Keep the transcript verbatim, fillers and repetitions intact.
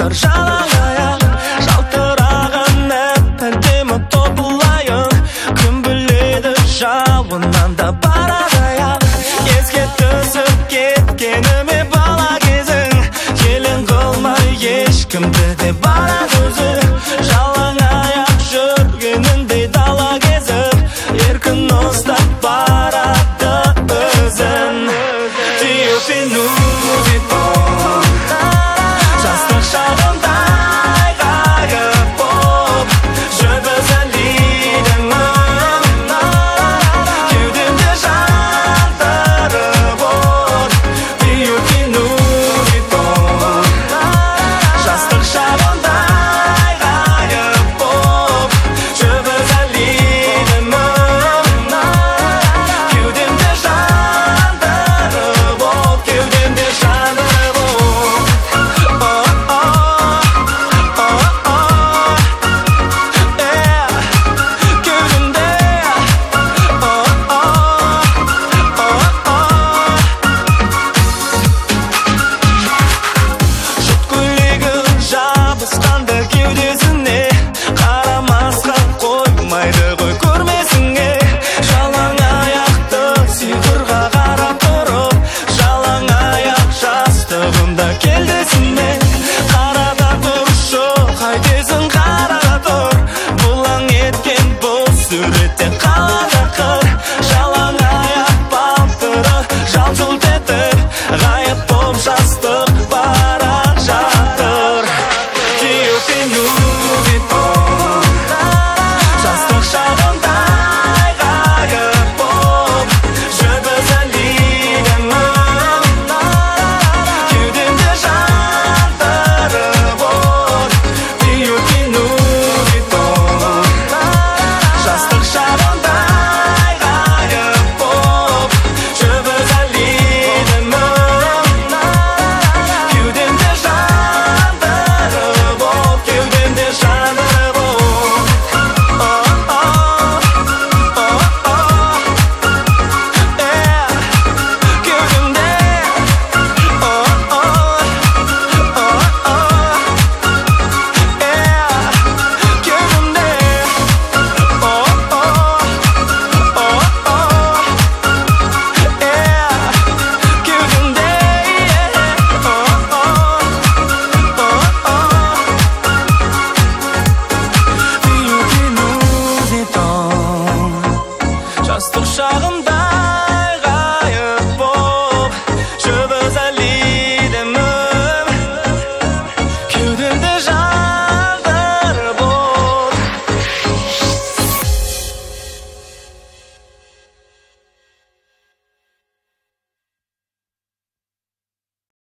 бар жалаң аяқ, жалтыраған әп-әдемі топылайық. Кім біледі жауыннан да барады аяқ. Еске түсіп кеткеніме бала кезің, елең қылмай ешкімді де барады өзі. Жалаң аяқ жүргеніндей дала кезіп, еркін ұстап барады өзін. Тиюпину жастық шағымдай ғайып боп, жөбіз әлейдің кеудемде жандырып от. Тиюпину жастық шағымдай ғайып боп, жөбіз әлейдің кеудемде жандырып от, кеудемде жандырып от. Жұт көйлегі жабысқанда кеудесіне, қарамасқа қоймайды ғой көрмесіңе. Жалаң аяқты сиқырға қарап тұрып, жалаң аяқ жастығымда келдесіне. Қарада тұршы қайтесің, қарада тұр, бұлаң еткен бұл суретте қалады қыр. Жалаң аяқ балтыры жалт-жұлт етіп, ғайып боп жастық бара жатыр. Тиюпину жастық шағымдай ғайып боп, жөбіз әлейдің кеудемде жандырып от. Тиюпину жастық шағымдай ғайып боп, жөбіз әлейдің кеудемде жандырып от, кеудемде жандырып от. Кеудемде жастық шағым